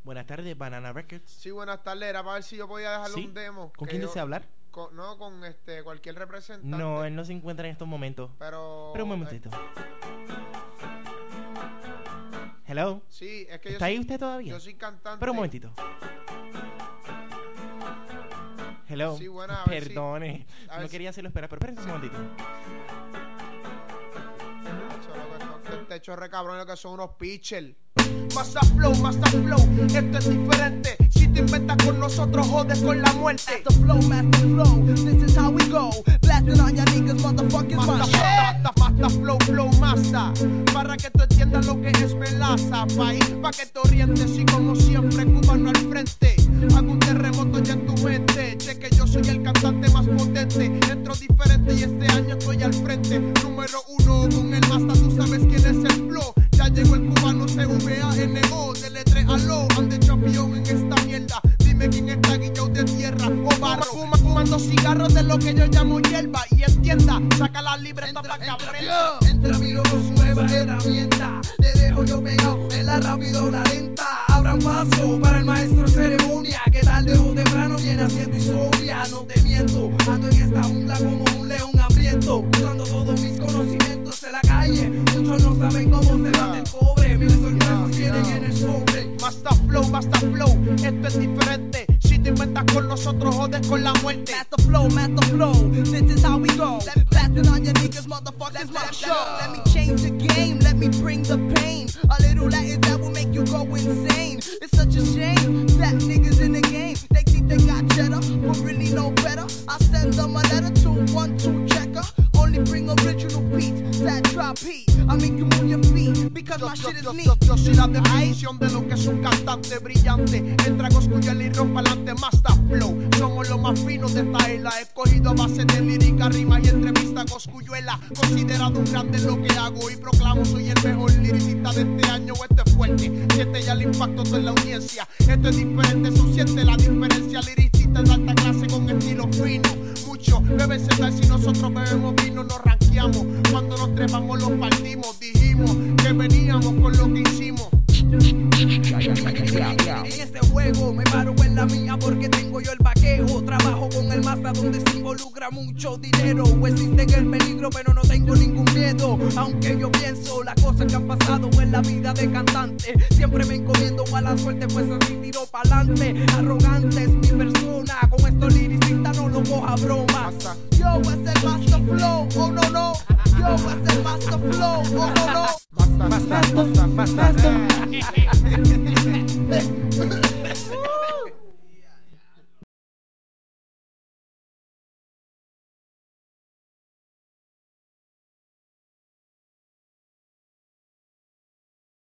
Buenas tardes, Banana Records. Sí, buenas tardes. Era para ver si yo podía dejarle un demo. ¿Con quién desea hablar? Con cualquier representante. No, él no se encuentra en estos momentos. Pero un momentito. Hello. Sí, es que ¿Está ahí usted todavía? Yo soy cantante. Pero un momentito. Hello. Sí, buena, Perdone. No quería hacerlo esperar, pero espérense un momentito. Este chorre cabrón, lo que son unos pitchers. Massa flow, esto es diferente. Si te inventas con nosotros, jodes con la muerte. Master flow, this is how we go. Blasting on your niggas, motherfuckers, Master flow, master. Para que tú entiendas lo que es melaza. País, pa' que te orientes. Y como siempre, cubano al frente. Hago un terremoto ya en tu mente. Cheque, yo soy el cantante más potente. Entro diferente y este año estoy al frente. Número 1 con el master, tú sabes quién es el flow. Ya llegó el cubano CVANO, de letre aló, ande champion en esta mierda. Dime quién está guillado de tierra o barro. Fumando cigarros de lo que yo llamo hierba. Y entienda, saca la libreta pa' que aprenda. Entra mi loco, su nueva herramienta. Te dejo yo pegado en la rápido o la lenta. Abran paso para el maestro ceremonia, que tarde o temprano viene haciendo historia. No te miento, ando en esta jungla como un león hambriento, usando todos mis conocimientos en la calle. Muchos no saben cómo se bate el cobre. Miles sorpresas tienen en el sobre. Master flow, esto es diferente. Si te inventas con nosotros, jodes con la muerte. Master flow, this is how we go. Blasting on your niggas, motherfuckers, my show. Let me change the game, let me bring the pain. A little Latin that will make you go insane. It's such a shame that niggas in the game, they think they got cheddar, but really know better. I send them a letter to 1-2 checker. Only bring original beats that drop heat. I make you move your feet because my shit is neat. Yo soy la definición de lo que es un cantante brillante. Entra Cosculluela y rompa adelante, Master Flow. Somos los más finos de esta isla. Escogido a base de lírica, rimas y entrevista. Cosculluela, considerado un grande en lo que hago. Y proclamo, soy el mejor liricista de este año. Esto es fuerte, siente ya el impacto de la audiencia. Esto es diferente, eso siente la diferencia. Liricista de alta clase con estilo fino. Muchos beben cerveza y nosotros bebemos vino. Nos ranqueamos, cuando nos trepamos los partimos. Dijimos que veníamos con lo que hicimos. En este juego me paro en la mía porque tengo yo el vaqueo. Trabajo con el masa donde se involucra mucho dinero. Existe el peligro pero no tengo ningún miedo. Aunque yo pienso las cosas que han pasado en la vida de cantante, siempre me encomiendo a la suerte pues así tiro pa'lante. Arrogante es mi persona, con estos liricistas no lo coja broma. Yo es el Master Flow, oh no. Yo es el Master Flow, oh no. Master.